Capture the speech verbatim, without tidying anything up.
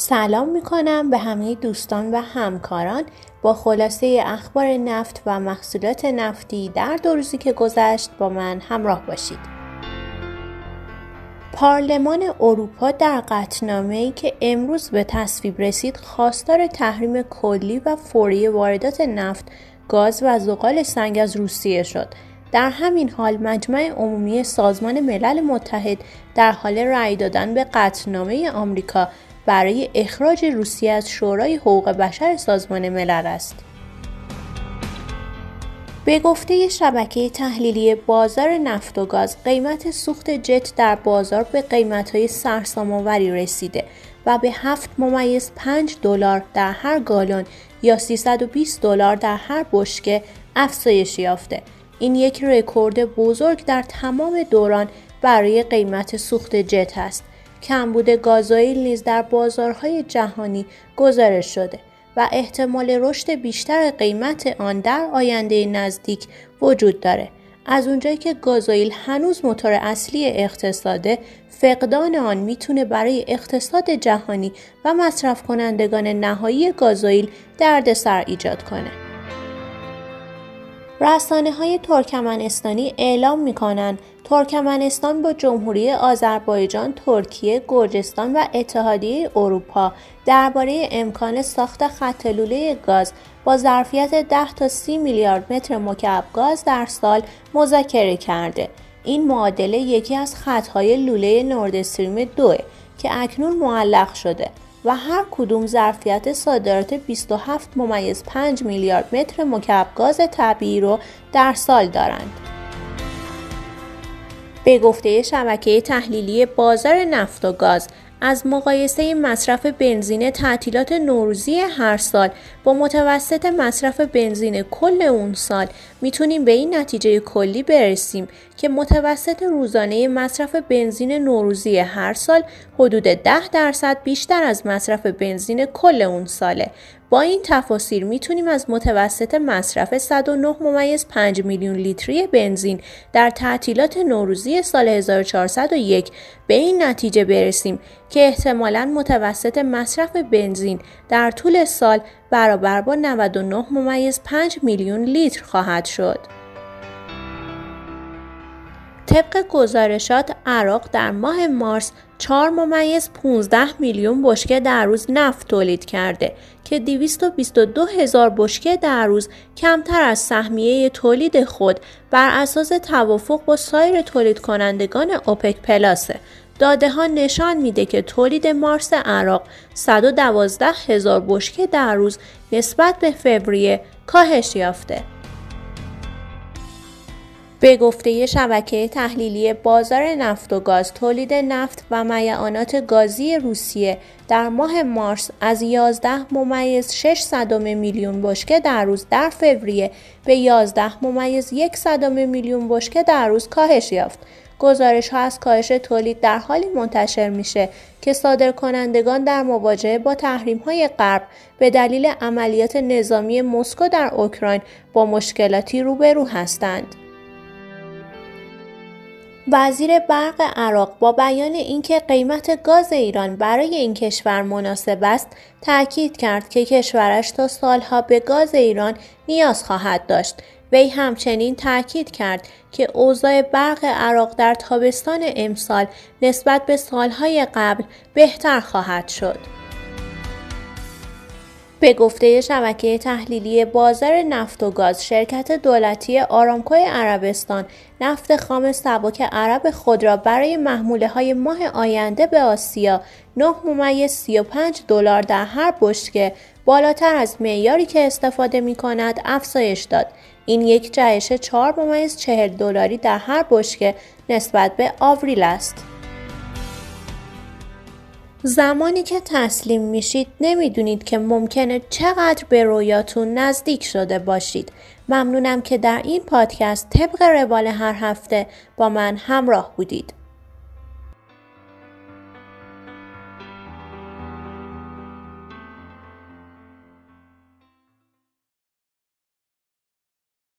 سلام میکنم به همه دوستان و همکاران. با خلاصه اخبار نفت و محصولات نفتی در دو روزی که گذشت با من همراه باشید. پارلمان اروپا در قطعنامه‌ای که امروز به تصویب رسید خواستار تحریم کلی و فوری واردات نفت، گاز و ذغال سنگ از روسیه شد. در همین حال مجمع عمومی سازمان ملل متحد در حال رأی دادن به قطعنامه آمریکا برای اخراج روسیه از شورای حقوق بشر سازمان ملل است. به گفته شبکه تحلیلی بازار نفت و گاز، قیمت سوخت جت در بازار به قیمت‌های سرسام‌آوری رسیده و به هفت ممیز پنج دلار در هر گالن یا سیصد و بیست دلار در هر بشکه افزایش یافته. این یک رکورد بزرگ در تمام دوران برای قیمت سوخت جت است. کمبود گازوئیل نیز در بازارهای جهانی گزارش شده و احتمال رشد بیشتر قیمت آن در آینده نزدیک وجود داره. از اونجایی که گازوئیل هنوز موتور اصلی اقتصاده، فقدان آن میتونه برای اقتصاد جهانی و مصرف کنندگان نهایی گازوئیل دردسر ایجاد کنه. رسانه‌های ترکمنستانی اعلام می‌کنند ترکمنستان با جمهوری آذربایجان، ترکیه، گرجستان و اتحادیه اروپا درباره امکان ساخت خط لوله گاز با ظرفیت ده تا سی میلیارد متر مکعب گاز در سال مذاکره کرده. این معادله یکی از خطهای لوله نورد استریم دو که اکنون معلق شده و هر کدوم ظرفیت صادرات بیست و هفت ممیز پنج میلیارد متر مکعب گاز طبیعی رو در سال دارند. به گفته شبکه تحلیلی بازار نفت و گاز، از مقایسه مصرف بنزین تعطیلات نوروزی هر سال با متوسط مصرف بنزین کل اون سال میتونیم به این نتیجه کلی برسیم که متوسط روزانه مصرف بنزین نوروزی هر سال حدود ده درصد بیشتر از مصرف بنزین کل اون ساله. با این تفاصیل میتونیم از متوسط مصرف صد و نه ممیز پنج میلیون لیتری بنزین در تعطیلات نوروزی سال هزار و چهارصد و یک به این نتیجه برسیم که احتمالاً متوسط مصرف بنزین در طول سال برابر با نود و نه ممیز پنج میلیون لیتر خواهد شد. طبق گزارشات، عراق در ماه مارس چهار ممیز پانزده میلیون بشکه در روز نفت تولید کرده که دویست و بیست و دو هزار بشکه در روز کمتر از سهمیه تولید خود بر اساس توافق با سایر تولید کنندگان اوپک پلاسه. داده ها نشان میده که تولید مارس عراق صد و دوازده هزار بشکه در روز نسبت به فوریه کاهش یافته. به گفته شبکه تحلیلی بازار نفت و گاز، تولید نفت و میعانات گازی روسیه در ماه مارس از یازده ممیز شش صدم میلیون بشکه در روز در فوریه به یازده ممیز یک صدم میلیون بشکه در روز کاهش یافت. گزارش ها از کاهش تولید در حالی منتشر میشه که صادرکنندگان در مواجهه با تحریم های غرب به دلیل عملیات نظامی مسکو در اوکراین با مشکلاتی روبرو هستند. وزیر برق عراق با بیان اینکه قیمت گاز ایران برای این کشور مناسب است، تاکید کرد که کشورش تا سالها به گاز ایران نیاز خواهد داشت. وی همچنین تاکید کرد که اوضاع برق عراق در تابستان امسال نسبت به سالهای قبل بهتر خواهد شد. به گفته شبکه تحلیلی بازار نفت و گاز، شرکت دولتی آرامکو عربستان نفت خام سبک عرب خود را برای محموله‌های ماه آینده به آسیا نه ممیز سی و پنج دلار در هر بشکه بالاتر از معیاری که استفاده می‌کند افزایش داد. این یک جهش چهار ممیز چهل دلاری در هر بشکه نسبت به آوریل است. زمانی که تسلیم میشید نمیدونید که ممکنه چقدر به رویاتون نزدیک شده باشید. ممنونم که در این پادکست طبق روال هر هفته با من همراه بودید.